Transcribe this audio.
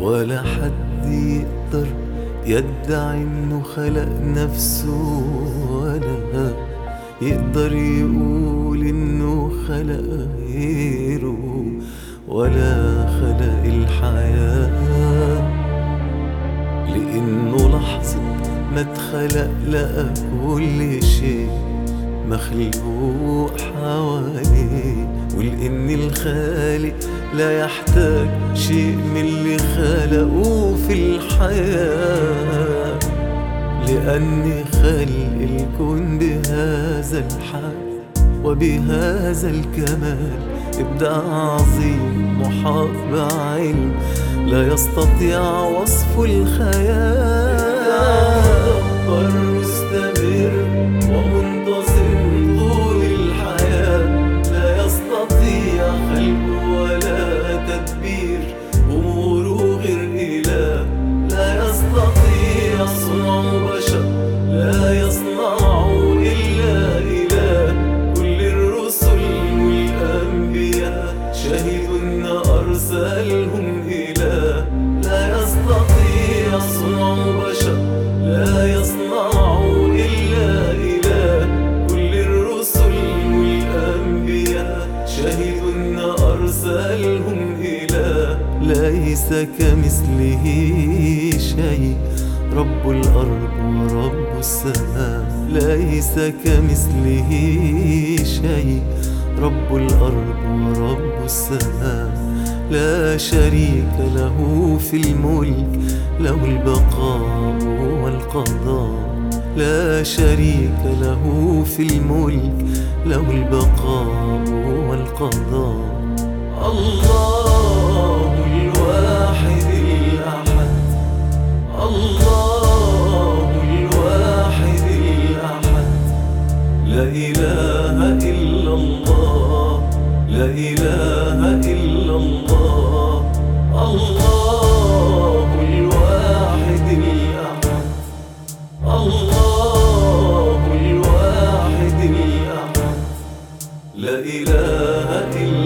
ولا حد يقدر يدعي انه خلق نفسه، ولا يقدر يقول انه خلق غيره، ولا خلق الحياة. لانه لحظة ما اتخلق لقى كل شيء مخلوق حواليه، ولأن الخالق لا يحتاج شيء من اللي خلقوه في الحياة، لأن خلق الكون بهذا الحال وبهذا الكمال إبداع عظيم محاط بعلم لا يستطيع وصف الخيال. مستمر ومنتظر طول الحياة، لا يستطيع خلقه ولا تدبير أموره غير إله، لا يستطيع صنع بشر، لا يصنع إلا إله. كل الرسل والأنبياء شهدوا أن أرسلهم إله، لا يستطيع صنع بشر، لا يصنع إلا إله. كل الرسل والأنبياء شهدوا أن أرسلهم إله. ليس كمثله شيء رب الأرض ورب السماء، ليس كمثله شيء رب الأرض ورب السماء. لا شريك له في الملك، له البقاء والقضاء. لا شريك له في الملك، له البقاء والقضاء. الله الواحد الأحد، الله الواحد الأحد. لا إله إلا الله، لا إله إلا الله. الله الواحد الأحد، الله الواحد الأحد. لا إله إلا